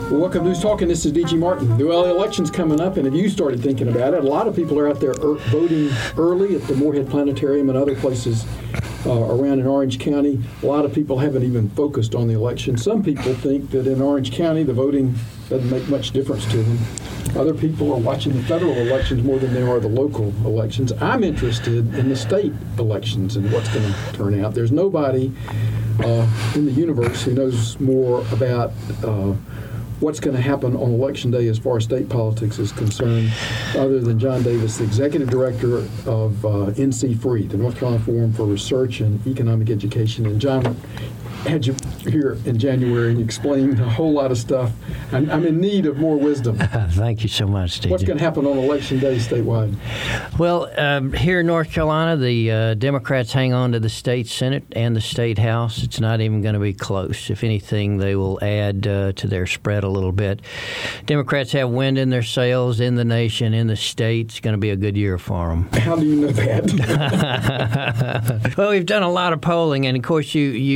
Well, welcome to News Talking. This is D.G. Martin. The election's coming up, and if you started thinking about it, a lot of people are out there voting early at the Moorhead Planetarium and other places around in Orange County. A lot of people haven't even focused on the election. Some people think that in Orange County, the voting doesn't make much difference to them. Other people are watching the federal elections more than they are the local elections. I'm interested in the state elections and what's going to turn out. There's nobody in the universe who knows more about what's going to happen on Election Day as far as state politics is concerned, other than John Davis, the executive director of NC Free, the North Carolina Forum for Research and Economic Education. And John had you here in January and you explained a whole lot of stuff. I'm in need of more wisdom. Thank you so much, Steve. What's going to happen on Election Day statewide? Well, here in North Carolina, the Democrats hang on to the state Senate and the state House. It's not even going to be close. If anything, they will add to their spread a little bit. Democrats have wind in their sails in the nation, in the state. It's going to be a good year for them. How do you know that? Well, we've done a lot of polling, and of course,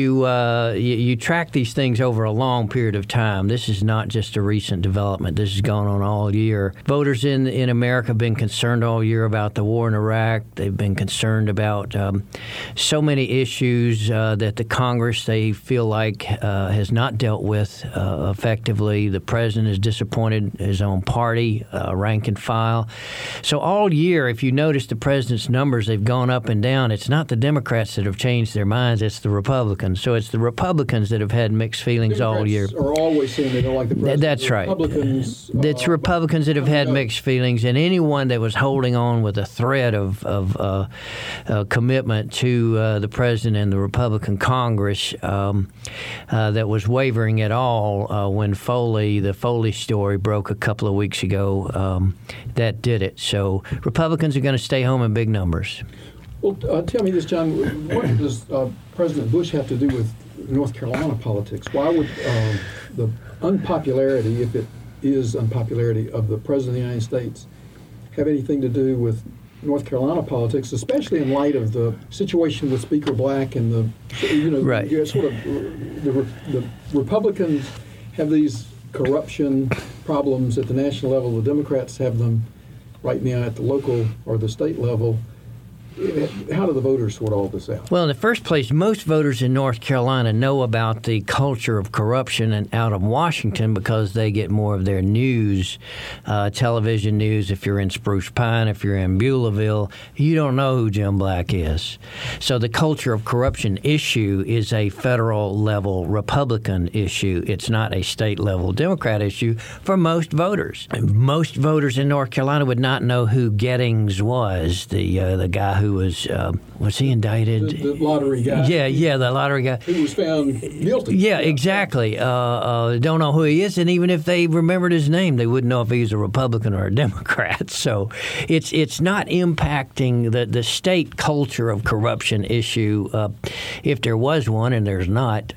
you track these things over a long period of time. This is not just a recent development. This has gone on all year. Voters in America have been concerned all year about the war in Iraq. They've been concerned about so many issues that the Congress, they feel like, has not dealt with effectively. The president is disappointed in his own party, rank and file. So all year, if you notice the president's numbers, they've gone up and down. It's not the Democrats that have changed their minds. It's the Republicans. So it's the Republicans that have had mixed feelings all year. Are always saying they don't like the president. That's right. It's Republicans that have had mixed feelings, and anyone that was holding on with a thread of commitment to the president and the Republican Congress that was wavering at all when the Foley story broke a couple of weeks ago, that did it. So Republicans are going to stay home in big numbers. Well, tell me this, John. What does President Bush have to do with North Carolina politics? Why would the unpopularity, if it is unpopularity, of the President of the United States have anything to do with North Carolina politics, especially in light of the situation with Speaker Black and the Republicans have these corruption problems at the national level. The Democrats have them right now at the local or the state level. How do the voters sort all this out? Well, in the first place, most voters in North Carolina know about the culture of corruption and out of Washington because they get more of their news, television news. If you're in Spruce Pine, if you're in Beulahville, you don't know who Jim Black is. So the culture of corruption issue is a federal level Republican issue. It's not a state level Democrat issue for most voters. Most voters in North Carolina would not know who Gettings was, the guy who was he indicted? The lottery guy. Yeah, the lottery guy. Who was found guilty. Yeah, exactly. Don't know who he is, and even if they remembered his name, they wouldn't know if he was a Republican or a Democrat. So it's not impacting the state culture of corruption issue. If there was one, and there's not,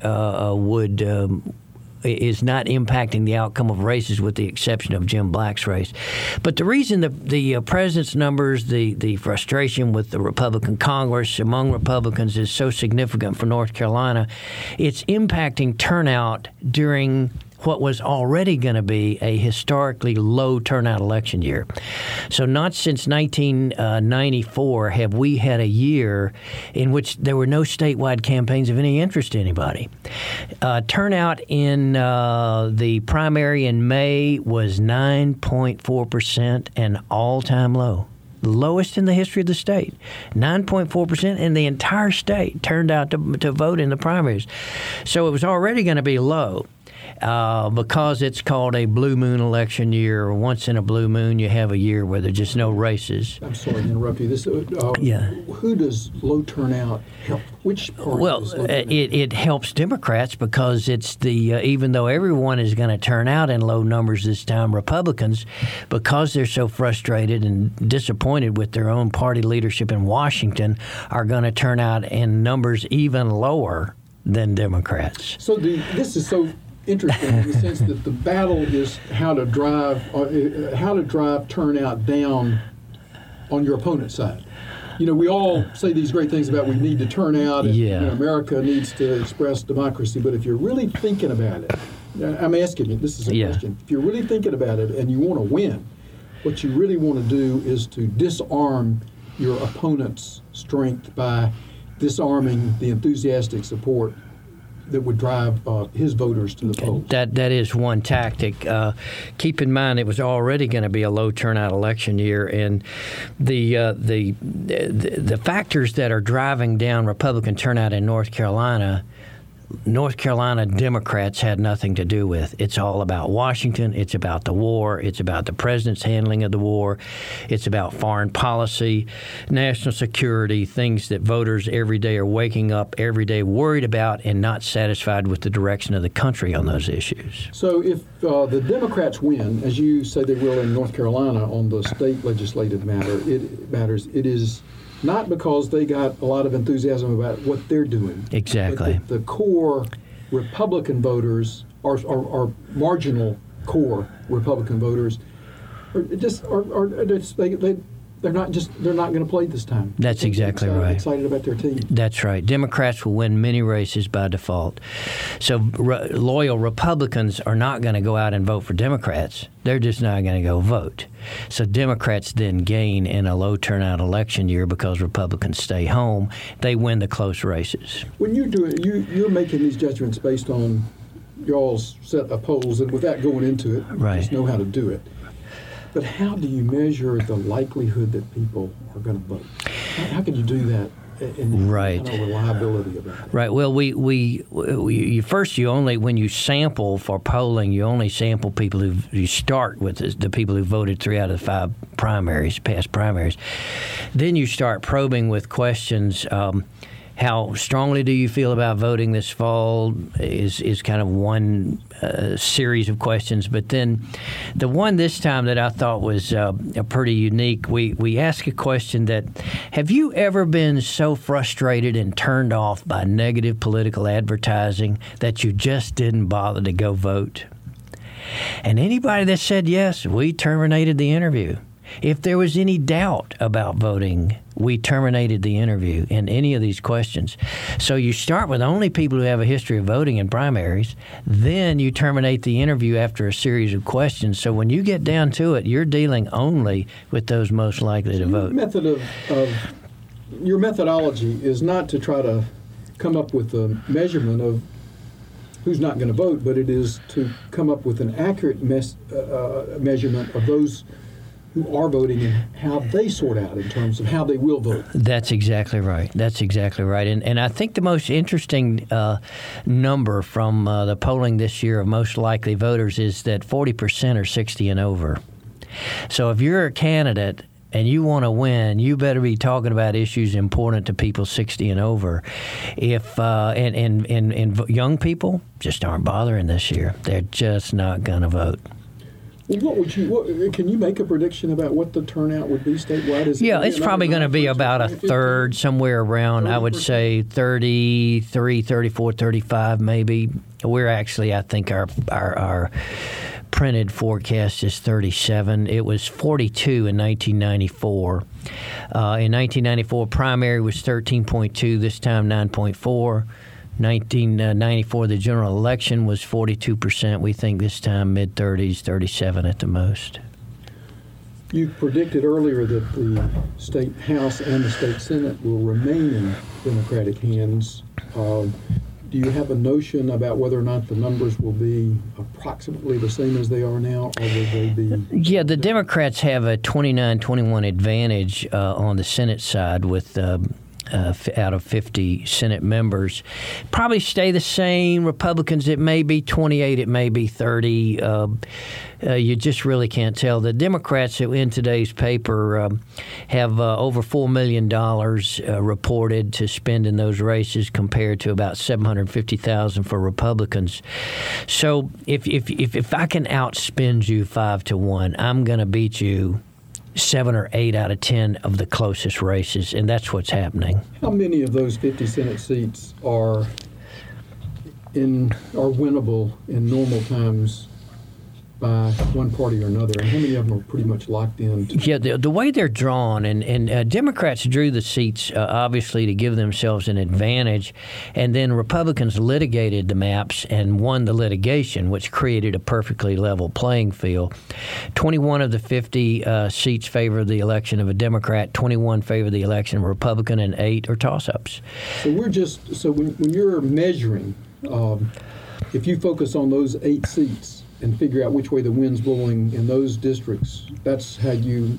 is not impacting the outcome of races with the exception of Jim Black's race. But the reason the president's numbers, the frustration with the Republican Congress among Republicans is so significant for North Carolina, it's impacting turnout during what was already going to be a historically low turnout election year. So not since 1994 have we had a year in which there were no statewide campaigns of any interest to anybody. Turnout in the primary in May was 9.4%, an all-time low. Lowest in the history of the state. 9.4% in the entire state turned out to vote in the primaries. So it was already going to be low. Because it's called a blue moon election year, or once in a blue moon, you have a year where there's just no races. I'm sorry to interrupt you. Who does low turnout help? Which party? Well, it helps Democrats because it's even though everyone is going to turn out in low numbers this time, Republicans, because they're so frustrated and disappointed with their own party leadership in Washington, are going to turn out in numbers even lower than Democrats. So this is so interesting in the sense that the battle is how to drive turnout down on your opponent's side. You know, we all say these great things about we need to turn out and America needs to express democracy, but if you're really thinking about it, I'm asking you, this is a question. If you're really thinking about it and you want to win, what you really want to do is to disarm your opponent's strength by disarming the enthusiastic support that would drive his voters to the polls. That is one tactic. Keep in mind, it was already going to be a low turnout election year, and the factors that are driving down Republican turnout in North Carolina Democrats had nothing to do with. It's all about Washington. It's about the war. It's about the president's handling of the war. It's about foreign policy, national security, things that voters every day are waking up every day worried about and not satisfied with the direction of the country on those issues. So if the Democrats win, as you say they will in North Carolina on the state legislative matters, it is not because they got a lot of enthusiasm about what they're doing. Exactly. But the core Republican voters, or marginal core Republican voters, they're not going to play this time. That's exactly right. Excited about their team. That's right. Democrats will win many races by default. So loyal Republicans are not going to go out and vote for Democrats. They're just not going to go vote. So Democrats then gain in a low turnout election year because Republicans stay home. They win the close races. When you do it, you're making these judgments based on y'all's set of polls, and without going into it, right. You just know how to do it. But how do you measure the likelihood that people are going to vote? How can you do that in right. kind of reliability about it? Right. Well, you only, when you sample for polling, you only sample people you start with the people who voted 3 out of the 5 past primaries. Then you start probing with questions. How strongly do you feel about voting this fall is kind of one series of questions. But then the one this time that I thought was pretty unique, we asked a question that, have you ever been so frustrated and turned off by negative political advertising that you just didn't bother to go vote? And anybody that said yes, we terminated the interview. If there was any doubt about voting, we terminated the interview in any of these questions. So you start with only people who have a history of voting in primaries. Then you terminate the interview after a series of questions. So when you get down to it, you're dealing only with those most likely to vote. Your methodology is not to try to come up with a measurement of who's not going to vote, but it is to come up with an accurate measurement of those who are voting and how they sort out in terms of how they will vote. That's exactly right. And I think the most interesting number from the polling this year of most likely voters is that 40% are 60 and over. So if you're a candidate and you want to win, you better be talking about issues important to people 60 and over. If and young people just aren't bothering this year. They're just not going to vote. Well, can you make a prediction about what the turnout would be statewide? It's probably going to be about a third, somewhere around, 30%? I would say 33, 34, 35 maybe. We're actually, I think our printed forecast is 37. It was 42 in 1994. In 1994, primary was 13.2, this time 9.4. 1994, the general election was 42%. We think this time mid-30s, 37 at the most. You predicted earlier that the state House and the state Senate will remain in Democratic hands. Do you have a notion about whether or not the numbers will be approximately the same as they are now, or will they be? Yeah, the Democrats have a 29-21 advantage on the Senate side with out of 50 Senate members. Probably stay the same. Republicans, it may be 28, it may be 30. You just really can't tell. The Democrats in today's paper have over $4 million reported to spend in those races compared to about $750,000 for Republicans. So if I can outspend you 5-1, I'm going to beat you 7 or 8 out of 10 of the closest races, and that's what's happening. How many of those 50 Senate seats are winnable in normal times by one party or another, and how many of them are pretty much locked in? Yeah, the way they're drawn, and Democrats drew the seats obviously to give themselves an advantage, and then Republicans litigated the maps and won the litigation, which created a perfectly level playing field. 21 of the 50 seats favor the election of a Democrat, 21 favor the election of a Republican, and 8 are toss-ups. So when you're measuring, if you focus on those 8 seats and figure out which way the wind's blowing in those districts, that's how you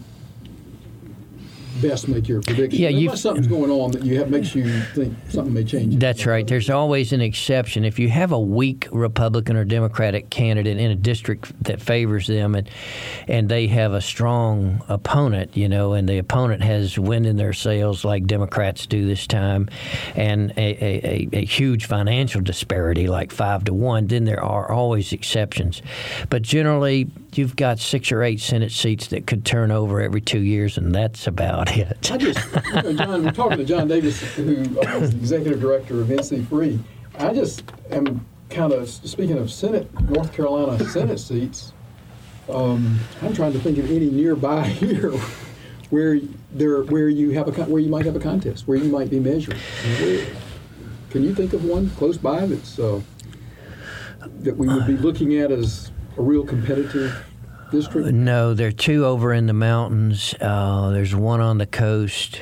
best make your prediction. Yeah, unless something's going on that makes you think something may change. That's right. There's always an exception. If you have a weak Republican or Democratic candidate in a district that favors them, and they have a strong opponent, and the opponent has wind in their sails like Democrats do this time, and a huge financial disparity like 5-1, then there are always exceptions. But generally, you've got 6 or 8 Senate seats that could turn over every 2 years, and that's about it. John, we're talking to John Davis, who is the executive director of NC Free. I just am kind of, speaking of North Carolina Senate seats, I'm trying to think of any nearby here where you might have a contest, where you might be measuring. Can you think of one close by that we would be looking at as a real competitive district? No, there are 2 over in the mountains. There's one on the coast.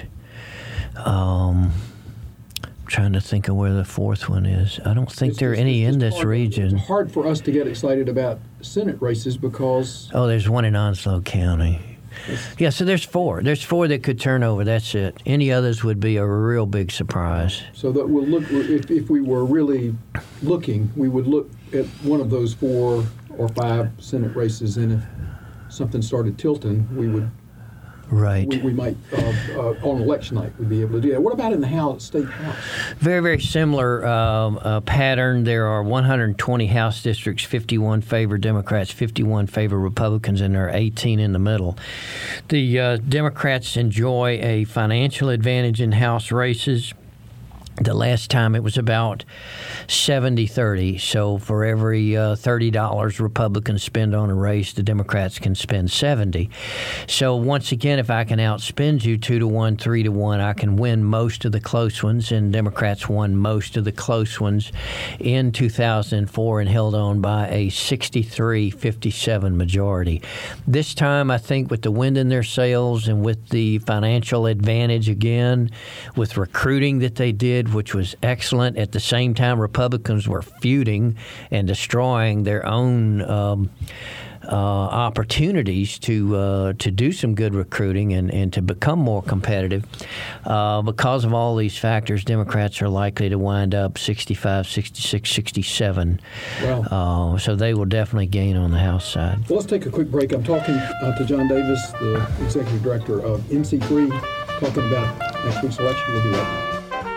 Trying to think of where the 4th one is. I don't think there are any in this region. It's hard for us to get excited about Senate races because... Oh, there's one in Onslow County. Yeah, so there's 4. There's 4 that could turn over. That's it. Any others would be a real big surprise. So that we'll look. If we were really looking, we would look at one of those 4 or 5 Senate races, and if something started tilting, we would. Right. We might, on election night, we'd be able to do that. What about in the state House? Very, very similar pattern. There are 120 House districts, 51 favor Democrats, 51 favor Republicans, and there are 18 in the middle. The Democrats enjoy a financial advantage in House races. The last time it was about 70-30. So for every $30 Republicans spend on a race, the Democrats can spend 70. So once again, if I can outspend you 2-1, 3-1, I can win most of the close ones. And Democrats won most of the close ones in 2004 and held on by a 63-57 majority. This time, I think with the wind in their sails and with the financial advantage again, with recruiting that they did, which was excellent. At the same time, Republicans were feuding and destroying their own opportunities to do some good recruiting and to become more competitive. Because of all these factors, Democrats are likely to wind up 65, 66, 67. Wow. So they will definitely gain on the House side. Well, let's take a quick break. I'm talking to John Davis, the executive director of NC Free, talking about next week's election. We'll be right back.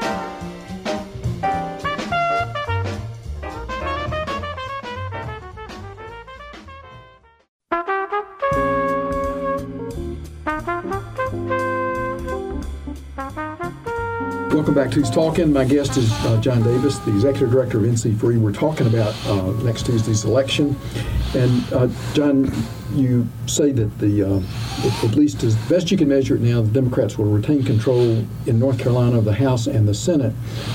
Welcome back to Who's Talking. My guest is John Davis, the executive director of NC Free. We're talking about next Tuesday's election. And John, you say that at least as best you can measure it now, the Democrats will retain control in North Carolina of the House and the Senate.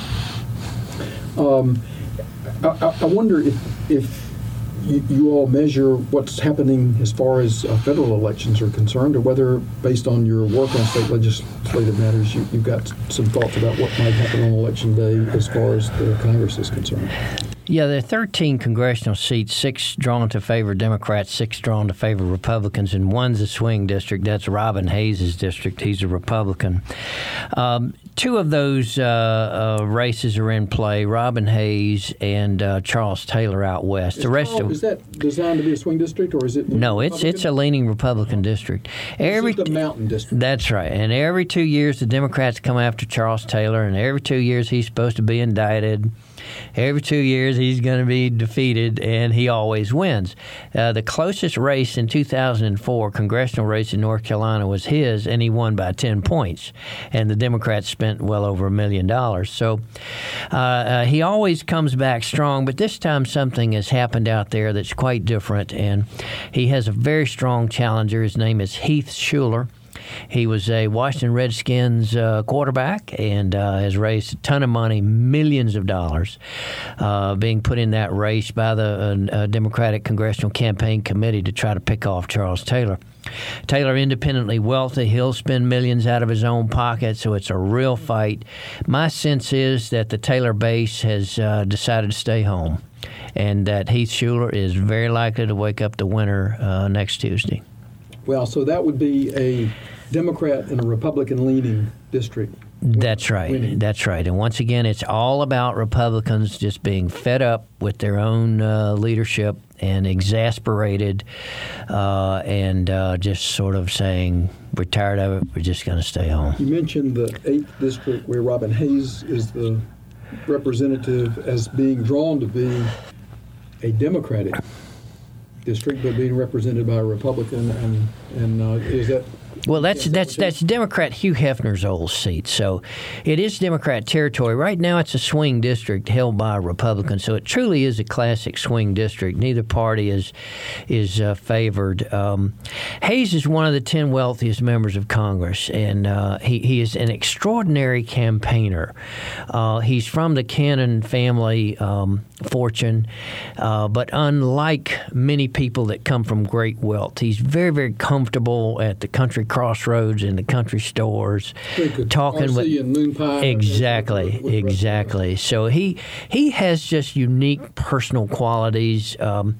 I wonder if you all measure what's happening as far as federal elections are concerned, or whether, based on your work on state legislative matters, you've got some thoughts about what might happen on Election Day as far as the Congress is concerned. Yeah, there are 13 congressional seats, 6 drawn to favor Democrats, 6 drawn to favor Republicans, and one's a swing district. That's Robin Hayes' district. He's a Republican. 2 of those races are in play, Robin Hayes and Charles Taylor out west. Is that designed to be a swing district, or is it? No, it's a leaning Republican district. It's the mountain district. That's right. And every 2 years, the Democrats come after Charles Taylor, and every 2 years, he's supposed to be indicted. Every 2 years, he's going to be defeated, and he always wins. The closest race in 2004, congressional race in North Carolina, was his, and he won by 10 points. And the Democrats spent spent well over $1 million. So he always comes back strong, but this time something has happened out there that's quite different, and he has a very strong challenger. His name is Heath Shuler. He was a Washington Redskins quarterback and has raised a ton of money, millions of dollars, being put in that race by the Democratic Congressional Campaign Committee to try to pick off Charles Taylor. Taylor, independently wealthy, he'll spend millions out of his own pocket, so it's a real fight. My sense is that the Taylor base has decided to stay home, and that Heath Shuler is very likely to wake up the winner next Tuesday. Well, so that would be a Democrat in a Republican-leaning district. That's right. Winning. That's right. And once again, it's all about Republicans just being fed up with their own leadership and exasperated and just sort of saying, we're tired of it, we're just going to stay home. You mentioned the 8th district where Robin Hayes is the representative as being drawn to be a Democratic district, but being represented by a Republican, and is that? Well, that's Democrat Hugh Hefner's old seat, so it is Democrat territory. Right now, it's a swing district held by a Republican, so it truly is a classic swing district. Neither party is favored. Hayes is one of the 10 wealthiest members of Congress, and he is an extraordinary campaigner. He's from the Cannon family fortune, but unlike many people that come from great wealth, he's very, very comfortable at the country crossroads in the country stores, talking with and moon pie exactly. So he has just unique personal qualities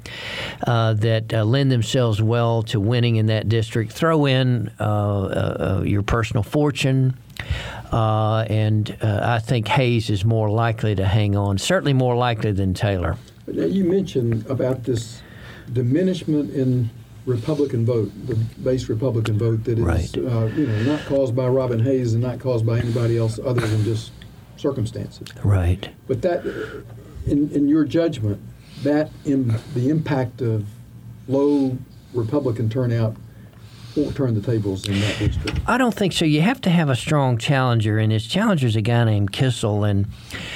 that lend themselves well to winning in that district. Throw in your personal fortune. And I think Hayes is more likely to hang on, certainly more likely than Taylor. But now you mentioned about this diminishment in Republican vote, the base Republican vote that is right. Not caused by Robin Hayes and not caused by anybody else other than just circumstances. Right. But that, in your judgment, that in the impact of low Republican turnout won't turn the tables in that district. I don't think so. You have to have a strong challenger, and his challenger is a guy named Kissel, and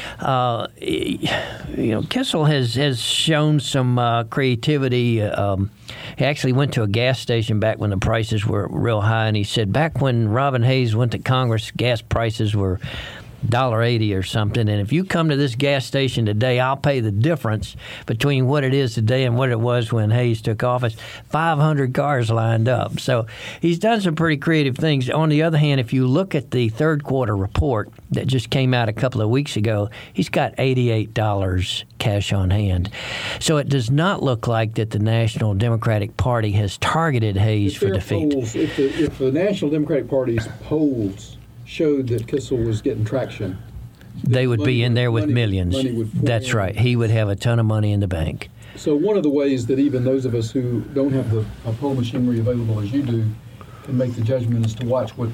Kissel has shown some creativity. He actually went to a gas station back when the prices were real high, and he said back when Robin Hayes went to Congress, gas prices were $1.80 or something, and if you come to this gas station today, I'll pay the difference between what it is today and what it was when Hayes took office. 500 cars lined up. So he's done some pretty creative things. On the other hand, if you look at the third quarter report that just came out a couple of weeks ago, he's got $88 cash on hand. So it does not look like that the National Democratic Party has targeted Hayes for defeat. If the National Democratic Party's polls showed that Kissel was getting traction, they would be in there with millions. That's right. He would have a ton of money in the bank. So one of the ways that even those of us who don't have the poll machinery available as you do can make the judgment is to watch what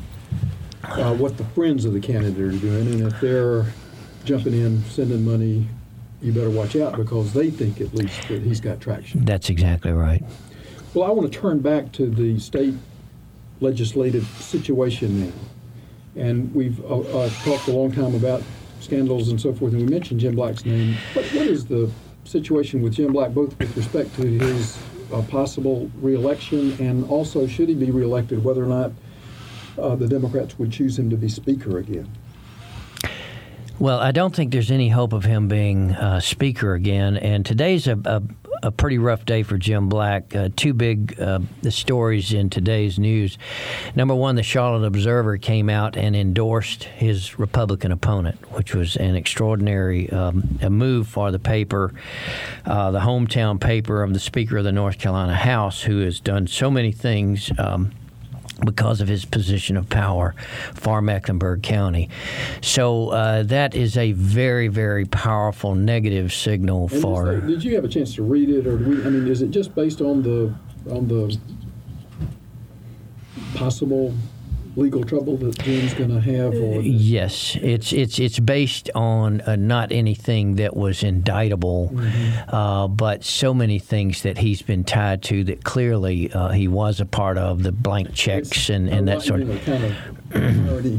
the friends of the candidate are doing, and if they're jumping in, sending money, you better watch out because they think at least that he's got traction. That's exactly right. Well, I want to turn back to the state legislative situation now. And we've talked a long time about scandals and so forth, and we mentioned Jim Black's name. What is the situation with Jim Black, both with respect to his possible reelection and also should he be reelected, whether or not the Democrats would choose him to be Speaker again? Well, I don't think there's any hope of him being Speaker again, and today's a pretty rough day for Jim Black. Two big stories in today's news. Number one, the Charlotte Observer came out and endorsed his Republican opponent, which was an extraordinary a move for the paper, the hometown paper of the Speaker of the North Carolina House, who has done so many things because of his position of power for Mecklenburg County. So that is a very, very powerful negative signal for... Did you have a chance to read it, or is it just based on the possible legal trouble that Jim's going to have? Or yes, it's based on not anything that was indictable, but so many things that he's been tied to that clearly he was a part of, the blank checks and that sort of... kind of already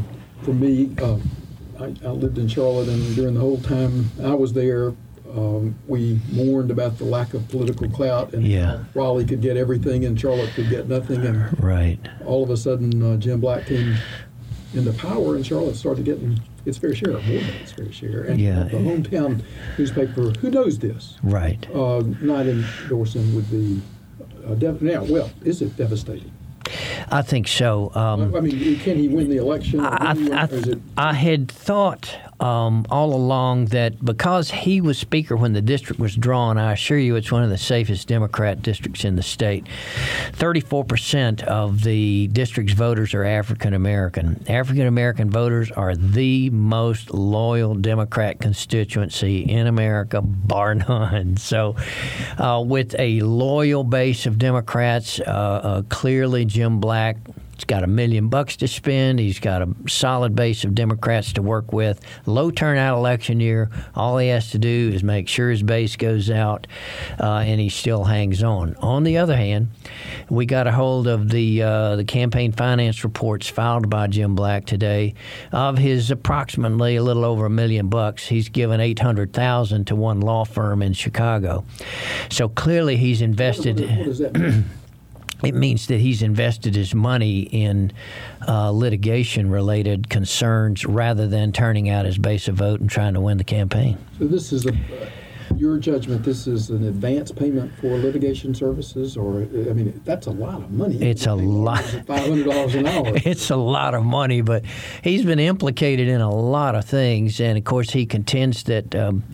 for me, I lived in Charlotte, and during the whole time I was there, we mourned about the lack of political clout, and Raleigh could get everything and Charlotte could get nothing. And all of a sudden, Jim Black came into power, and Charlotte started getting its fair share, more than its fair share. And the hometown newspaper, who knows this, not endorsing would be now. Well, is it devastating? I think so. I mean, can he win the election? I had thought all along that because he was Speaker when the district was drawn, I assure you it's one of the safest Democrat districts in the state. 34% of the district's voters are African American. African American voters are the most loyal Democrat constituency in America, bar none. So with a loyal base of Democrats, clearly Jim Black, he's got $1 million to spend. He's got a solid base of Democrats to work with. Low turnout election year. All he has to do is make sure his base goes out, and he still hangs on. On the other hand, we got a hold of the campaign finance reports filed by Jim Black today. Of his approximately a little over $1 million, he's given $800,000 to one law firm in Chicago. So clearly, he's invested. What does that mean? It means that he's invested his money in litigation-related concerns rather than turning out his base of vote and trying to win the campaign. So this is your judgment, this is an advance payment for litigation services, or, I mean, that's a lot of money. It's a lot. $500 an hour. It's a lot of money, but he's been implicated in a lot of things, and of course he contends that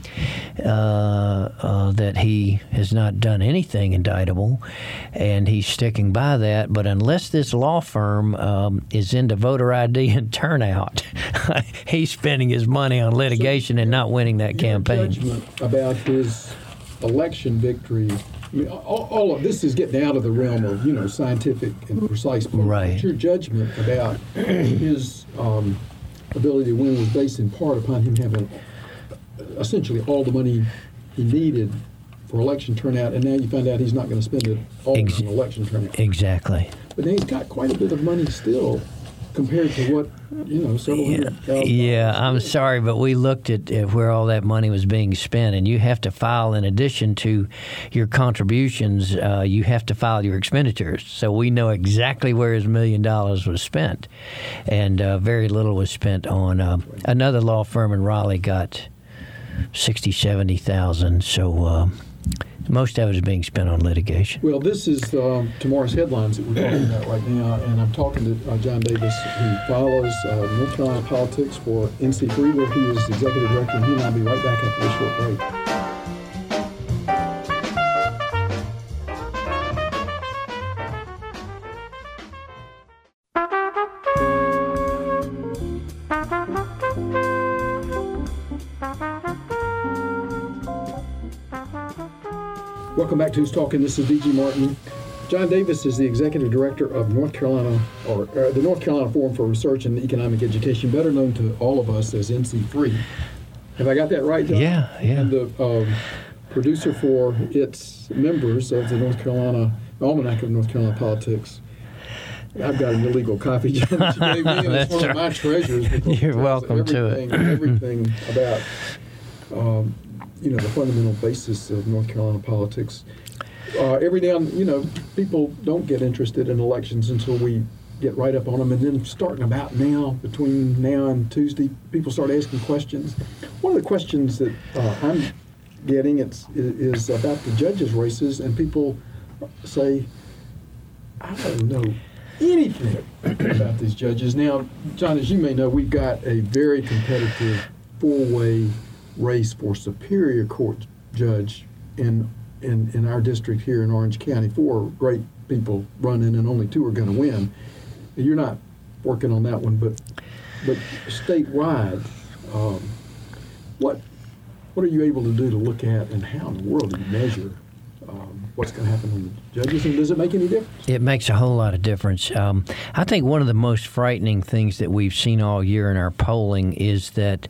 that he has not done anything indictable, and he's sticking by that. But unless this law firm is into voter ID and turnout, he's spending his money on litigation and not winning that campaign. Judgment about his election victory. I mean, all of this is getting out of the realm of scientific and precise. But your judgment about his ability to win was based in part upon him having essentially all the money he needed for election turnout, and now you find out he's not going to spend it all on election turnout. Exactly. But now he's got quite a bit of money still compared to what, several $100,000. Yeah, I'm sorry, but we looked at where all that money was being spent, and you have to file, in addition to your contributions, you have to file your expenditures. So we know exactly where his $1 million was spent, and very little was spent on another law firm in Raleigh got $60,000, $70,000. So most of it is being spent on litigation. Well, this is tomorrow's headlines that we're talking about right now, and I'm talking to John Davis, who follows North Carolina politics for NC3, where he is the executive director, and he and I'll be right back after this short break. Welcome back to Who's Talking. This is D.G. Martin. John Davis is the executive director of North Carolina, or the North Carolina Forum for Research and Economic Education, better known to all of us as NC3. Have I got that right, John? Yeah. And the producer for its members of the North Carolina Almanac of North Carolina Politics. I've got an illegal copy, John, that you gave me, and it's one of my treasures. You're welcome to it. Everything about the fundamental basis of North Carolina politics. Every now and people don't get interested in elections until we get right up on them, and then starting about now, between now and Tuesday, people start asking questions. One of the questions that I'm getting is about the judges' races, and people say, I don't know anything about these judges. Now, John, as you may know, we've got a very competitive four-way race for Superior Court judge in our district here in Orange County. 4 great people running, and only 2 are going to win. You're not working on that one, but statewide, what are you able to do to look at, and how in the world do you measure what's going to happen in the judges, and does it make any difference? It makes a whole lot of difference. I think one of the most frightening things that we've seen all year in our polling is that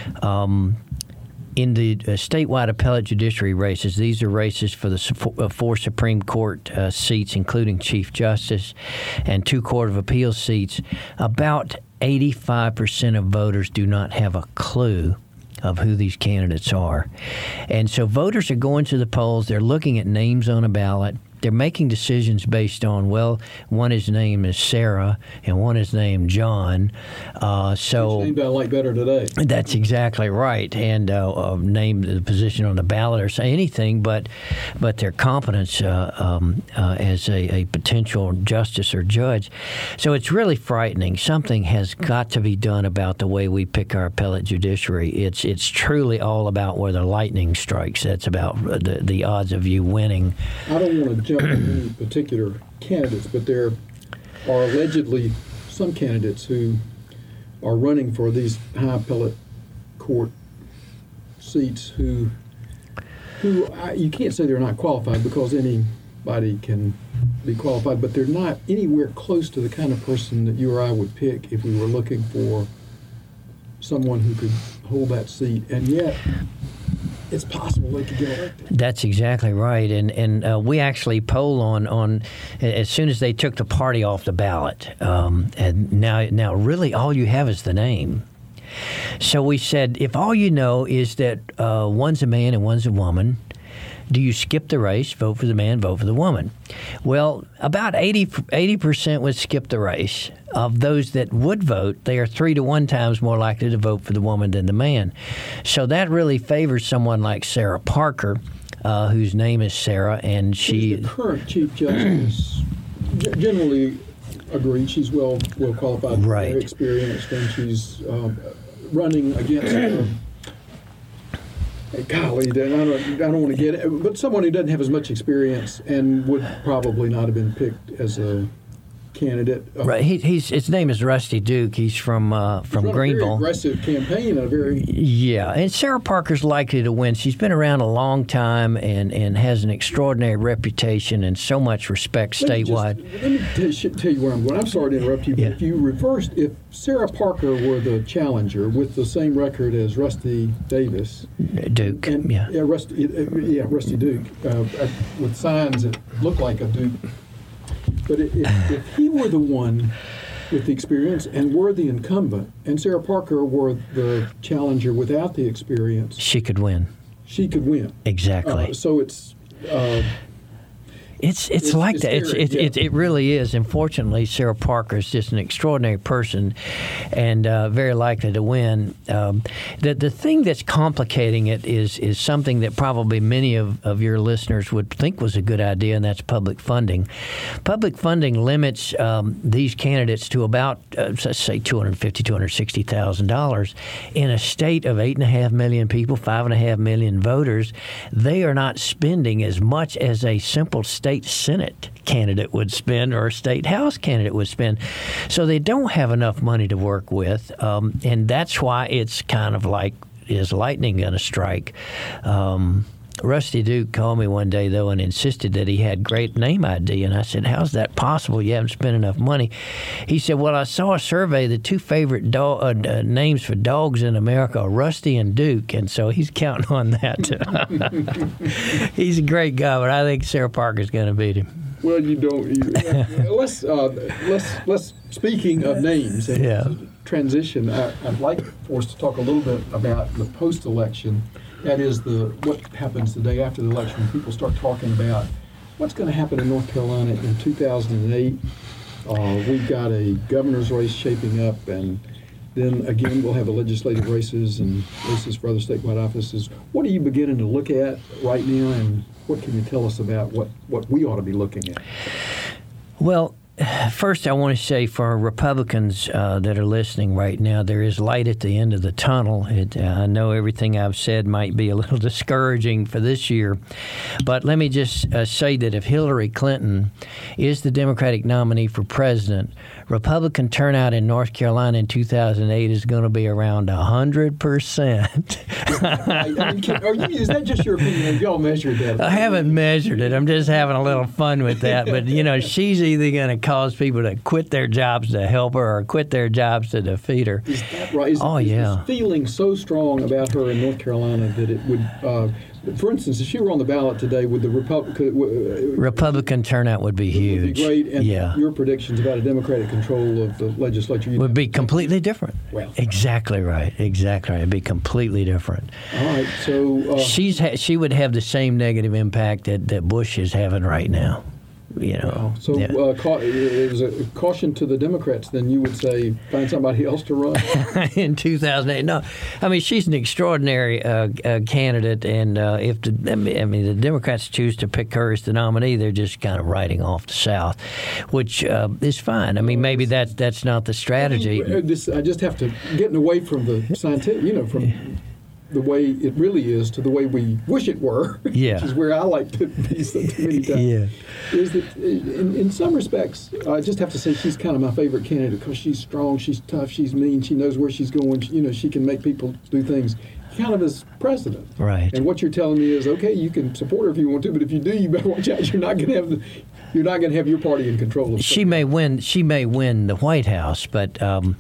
in the statewide appellate judiciary races, these are races for the 4 Supreme Court seats, including Chief Justice, and 2 Court of Appeals seats. About 85% of voters do not have a clue of who these candidates are. And so voters are going to the polls. They're looking at names on a ballot. They're making decisions based on, well, one his name is Sarah and one is named John. Which name do I like better today? That's exactly right. And name the position on the ballot or say anything, but their competence as a potential justice or judge. So it's really frightening. Something has got to be done about the way we pick our appellate judiciary. It's truly all about where the lightning strikes. That's about the odds of you winning. I don't want to jump on any particular candidates, but there are allegedly some candidates who are running for these high appellate court seats who you can't say they're not qualified, because anybody can be qualified, but they're not anywhere close to the kind of person that you or I would pick if we were looking for someone who could hold that seat, and yet it's possible they could get elected. That's exactly right, and we actually poll on as soon as they took the party off the ballot, and now really all you have is the name. So we said, if all you know is that one's a man and one's a woman, do you skip the race, vote for the man, vote for the woman? Well, about 80% would skip the race. Of those that would vote, they are 3 to 1 times more likely to vote for the woman than the man. So that really favors someone like Sarah Parker, whose name is Sarah, and she... The current Chief Justice generally agreed she's well qualified, right, very experienced, and she's running against... Golly, I don't want to get it, but someone who doesn't have as much experience and would probably not have been picked as a candidate. Right, his name is Rusty Duke. He's from Greenville. A very aggressive campaign, and Sarah Parker's likely to win. She's been around a long time and has an extraordinary reputation and so much respect statewide. Let me tell you where I'm going. I'm sorry to interrupt you, but if Sarah Parker were the challenger with the same record as Rusty Davis, Duke, Rusty Duke, with signs that look like a Duke. But if he were the one with the experience and were the incumbent, and Sarah Parker were the challenger without the experience, she could win. She could win. Exactly. So it's like that. It really is. Unfortunately, Sarah Parker is just an extraordinary person and very likely to win. The thing that's complicating it is something that probably many of your listeners would think was a good idea, and that's public funding. Public funding limits these candidates to about, let's say, $250,000, $260,000. In a state of 8.5 million people, 5.5 million voters, they are not spending as much as a simple state Senate candidate would spend or a state House candidate would spend. So they don't have enough money to work with, and that's why it's kind of like, is lightning going to strike? Rusty Duke called me one day, though, and insisted that he had great name ID. And I said, how's that possible? You haven't spent enough money. He said, well, I saw a survey. The two favorite names for dogs in America are Rusty and Duke. And so he's counting on that. He's a great guy, but I think Sarah Parker's going to beat him. Well, you don't. Let's speaking of names and transition, I'd like for us to talk a little bit about the post-election. That is what happens the day after the election when people start talking about what's going to happen in North Carolina in 2008. We've got a governor's race shaping up, and then again we'll have legislative races and races for other statewide offices. What are you beginning to look at right now, and what can you tell us about what we ought to be looking at? Well, first, I want to say for Republicans that are listening right now, there is light at the end of the tunnel. I know everything I've said might be a little discouraging for this year, but let me just say that if Hillary Clinton is the Democratic nominee for president, Republican turnout in North Carolina in 2008 is going to be around 100%. Is that just your opinion? Have y'all measured that? I haven't measured it. I'm just having a little fun with that. But, she's either going to cause people to quit their jobs to help her or quit their jobs to defeat her. Is that right? Is this feeling so strong about her in North Carolina that it would, for instance, if she were on the ballot today, would the Republican turnout would be huge? Would be great. And your predictions about a Democratic control of the legislature would be completely different. Well, exactly right. Exactly right. It'd be completely different. All right. So she would have the same negative impact that Bush is having right now. Wow. So it was a caution to the Democrats. Then you would say find somebody else to run in 2008. No, I mean she's an extraordinary candidate, and if the Democrats choose to pick her as the nominee, they're just kind of writing off the South, which is fine. I mean maybe that's not the strategy. I just have to getting away from the scientific, from the way it really is to the way we wish it were, which is where I like to be so many times. Yeah. Is that in some respects, I just have to say she's kind of my favorite candidate because she's strong, she's tough, she's mean, she knows where she's going. She can make people do things kind of as president. Right. And what you're telling me is, okay, you can support her if you want to, but if you do, you better watch out. You're not going to have your party in control of She may win the White House, but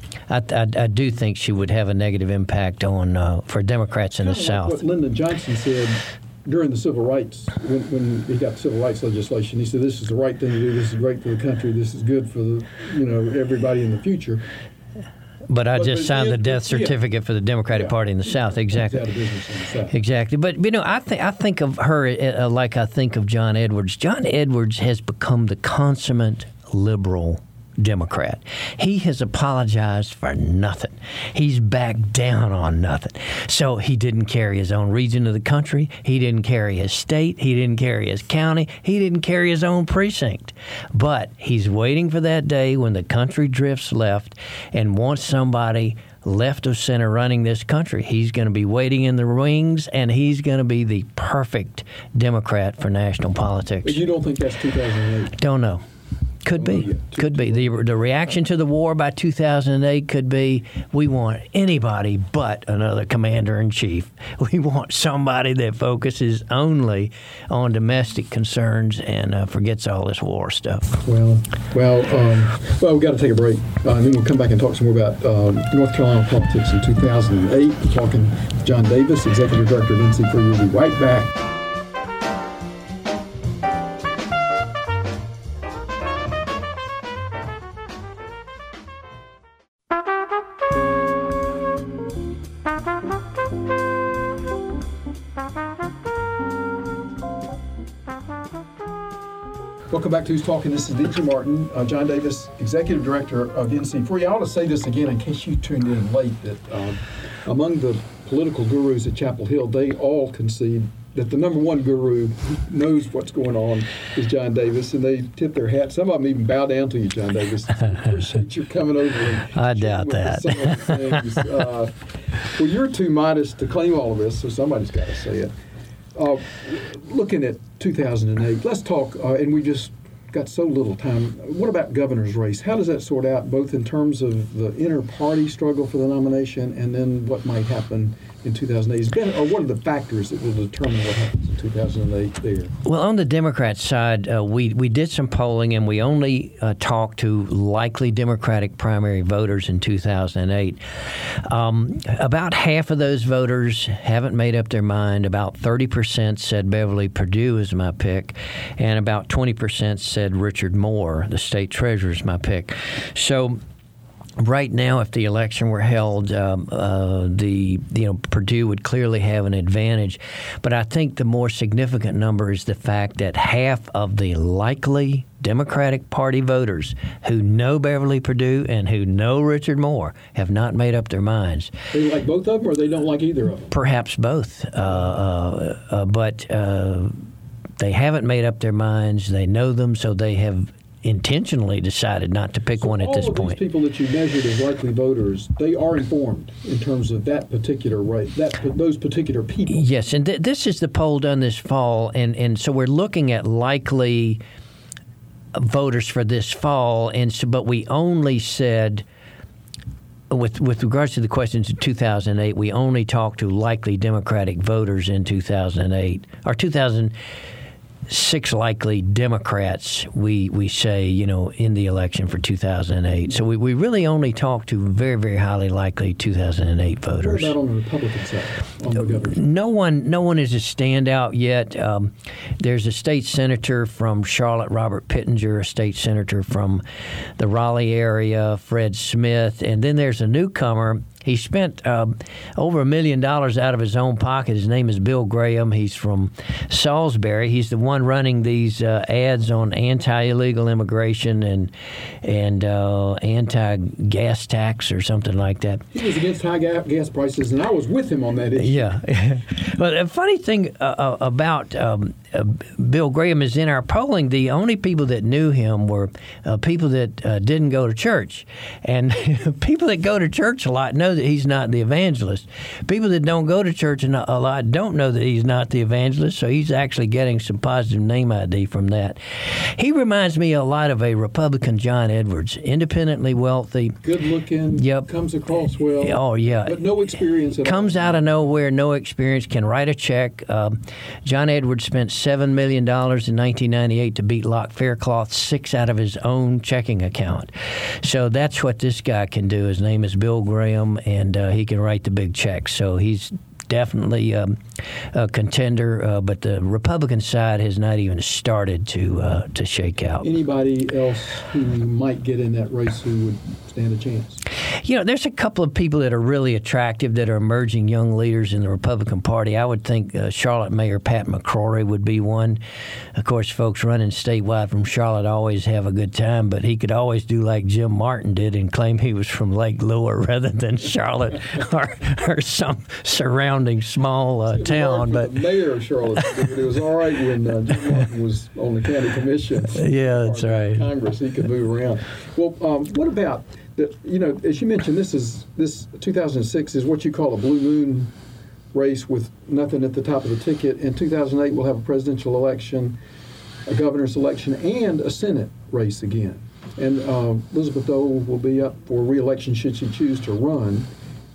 I do think she would have a negative impact on for Democrats in the South. What Lyndon Johnson said during the civil rights, when he got the civil rights legislation, he said, "This is the right thing to do. This is great for the country. This is good for everybody in the future." But I just signed the death certificate for the Democratic Party in the South. Exactly. Out of business in the South. Exactly. But I think of her like I think of John Edwards. John Edwards has become the consummate liberal Democrat. He has apologized for nothing. He's backed down on nothing. So he didn't carry his own region of the country. He didn't carry his state. He didn't carry his county. He didn't carry his own precinct. But he's waiting for that day when the country drifts left and wants somebody left of center running this country. He's going to be waiting in the wings, and he's going to be the perfect Democrat for national politics. But you don't think that's 2008? Don't know. Could be. Could be. The reaction to the war by 2008 could be, we want anybody but another commander-in-chief. We want somebody that focuses only on domestic concerns and forgets all this war stuff. Well, we've got to take a break. And then we'll come back and talk some more about North Carolina politics in 2008. We're talking to John Davis, Executive Director of NC3. We'll be right back. Welcome back to Who's Talking. This is D.G. Martin, John Davis, Executive Director of NC3. I ought to say this again in case you tuned in late, that among the political gurus at Chapel Hill, they all concede that the number one guru who knows what's going on is John Davis, and they tip their hat. Some of them even bow down to you, John Davis. I appreciate you coming over. And I doubt that. Well, you're too modest to claim all of this, so somebody's got to say it. Looking at 2008, let's talk, and we just got so little time. What about governor's race? How does that sort out, both in terms of the inter-party struggle for the nomination and then what might happen in 2008? Or what are the factors that will determine what happens in 2008 there? Well, on the Democrat side, we did some polling, and we only talked to likely Democratic primary voters in 2008. About half of those voters haven't made up their mind. About 30% said Beverly Perdue is my pick, and about 20% said Richard Moore, the state treasurer, is my pick. So right now, if the election were held, Perdue would clearly have an advantage. But I think the more significant number is the fact that half of the likely Democratic Party voters who know Beverly Perdue and who know Richard Moore have not made up their minds. They like both of them, or they don't like either of them? Perhaps both. But they haven't made up their minds. They know them, so they have intentionally decided not to pick one at this point. All of these people that you measured as likely voters, they are informed in terms of that particular race, those particular people. Yes, and this is the poll done this fall, and so we're looking at likely voters for this fall, but we only said, with regards to the questions in 2008, we only talked to likely Democratic voters in 2008, or 6 likely Democrats we say, in the election for 2008. So we really only talk to very, very highly likely 2008 voters. What about on the Republican side, on the governor? No one is a standout yet. There's a state senator from Charlotte, Robert Pittenger, a state senator from the Raleigh area, Fred Smith, and then there's a newcomer. He spent over $1 million out of his own pocket. His name is Bill Graham. He's from Salisbury. He's the one running these ads on anti-illegal immigration and anti-gas tax or something like that. He was against high gas prices, and I was with him on that issue. Yeah. But a funny thing about Bill Graham is in our polling, the only people that knew him were people that didn't go to church. And people that go to church a lot know that he's not the evangelist. People that don't go to church a lot don't know that he's not the evangelist, so he's actually getting some positive name ID from that. He reminds me a lot of a Republican John Edwards, independently wealthy. Good looking, yep. Comes across well. Oh, yeah. But no experience at all. Comes out of nowhere, no experience, can write a check. John Edwards spent $7 million in 1998 to beat Locke Faircloth 6 out of his own checking account. So that's what this guy can do. His name is Bill Graham, and he can write the big checks. So he's definitely a contender, but the Republican side has not even started to shake out. Anybody else who might get in that race who would stand a chance? There's a couple of people that are really attractive that are emerging young leaders in the Republican Party. I would think Charlotte Mayor Pat McCrory would be one. Of course, folks running statewide from Charlotte always have a good time, but he could always do like Jim Martin did and claim he was from Lake Lure rather than Charlotte or some surrounding small town. But the mayor of Charlotte, it was all right when Jim Martin was on the county commission. Yeah, that's right. Congress, he could move around. Well, what about as you mentioned, this 2006 is what you call a blue moon race with nothing at the top of the ticket. In 2008, we'll have a presidential election, a governor's election, and a Senate race again. And Elizabeth Dole will be up for re-election should she choose to run.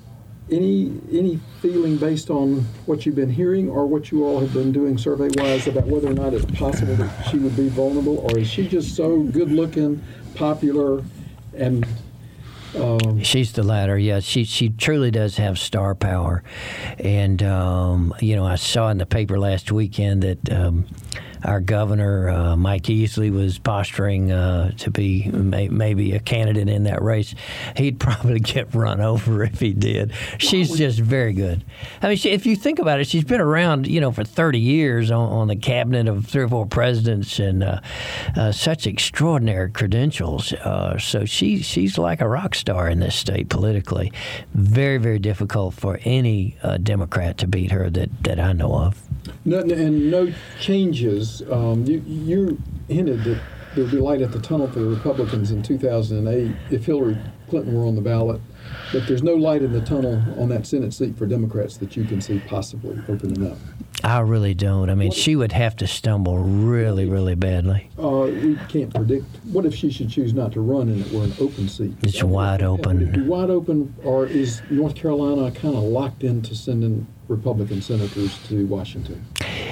Any feeling based on what you've been hearing or what you all have been doing survey-wise about whether or not it's possible that she would be vulnerable, or is she just so good-looking, popular, and she's the latter. Yeah, she truly does have star power, and I saw in the paper last weekend that our governor Mike Easley was posturing to be maybe a candidate in that race. He'd probably get run over if he did. She's just very good. I mean, if you think about it, she's been around for 30 years on the cabinet of 3 or 4 presidents and such extraordinary credentials. So she's like a rock star in this state politically. Very, very difficult for any Democrat to beat her that I know of. No changes. You hinted that there would be light at the tunnel for the Republicans in 2008 if Hillary Clinton were on the ballot, but there's no light in the tunnel on that Senate seat for Democrats that you can see possibly opening up. I really don't. I mean, she would have to stumble really, really badly. We can't predict. What if she should choose not to run and it were an open seat? It's wide open. Would it be wide open, or is North Carolina kind of locked into sending Republican senators to Washington?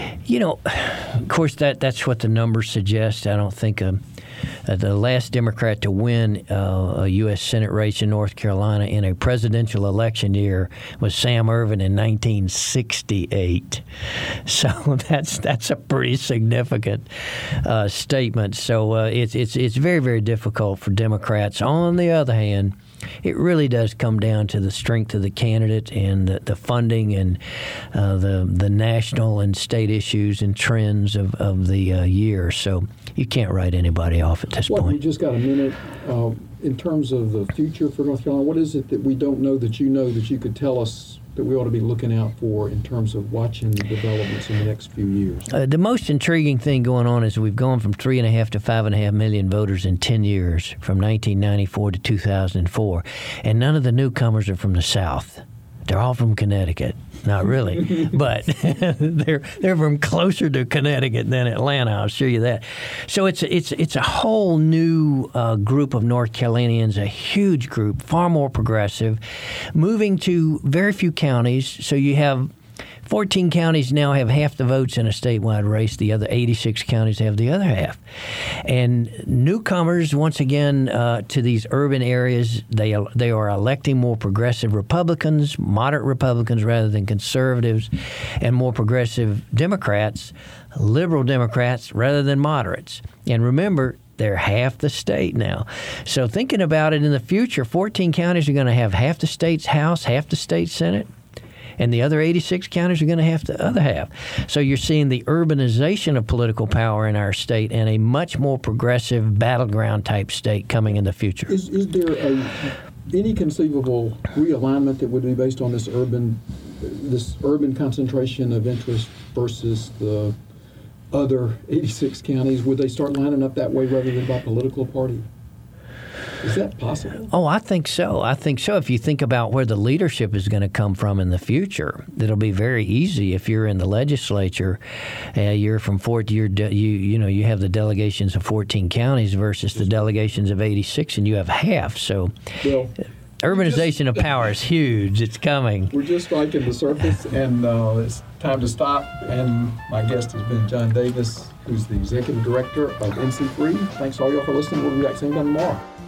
Of course, that's what the numbers suggest. I don't think the last Democrat to win a U.S. Senate race in North Carolina in a presidential election year was Sam Ervin in 1968. So that's a pretty significant statement. So it's very, very difficult for Democrats. On the other hand, it really does come down to the strength of the candidate and the funding and the national and state issues and trends of the year. So you can't write anybody off at this point. We just got a minute. In terms of the future for North Carolina, what is it that we don't know that you could tell us that we ought to be looking out for in terms of watching the developments in the next few years? The most intriguing thing going on is we've gone from 3.5 to 5.5 million voters in 10 years, from 1994 to 2004, and none of the newcomers are from the South. They're all from Connecticut. Not really, but they're from closer to Connecticut than Atlanta. I'll show you that. So it's a whole new group of North Carolinians, a huge group, far more progressive, moving to very few counties. So you have 14 counties now have half the votes in a statewide race. The other 86 counties have the other half. And newcomers, once again, to these urban areas, they are electing more progressive Republicans, moderate Republicans rather than conservatives, and more progressive Democrats, liberal Democrats rather than moderates. And remember, they're half the state now. So thinking about it in the future, 14 counties are going to have half the state's House, half the state's Senate, and the other 86 counties are going to have the other half. So you're seeing the urbanization of political power in our state and a much more progressive battleground type state coming in the future. Is there any conceivable realignment that would be based on this urban concentration of interest versus the other 86 counties? Would they start lining up that way rather than by political party? Is that possible? Oh, I think so. If you think about where the leadership is going to come from in the future, it'll be very easy. If you're in the legislature, you're from you have the delegations of 14 counties versus the delegations of 86, and you have half. So, urbanization of power is huge. It's coming. We're just striking the surface, and it's time to stop. And my guest has been John Davis, who's the executive director of NC3. Thanks all y'all for listening. We'll be back same time tomorrow.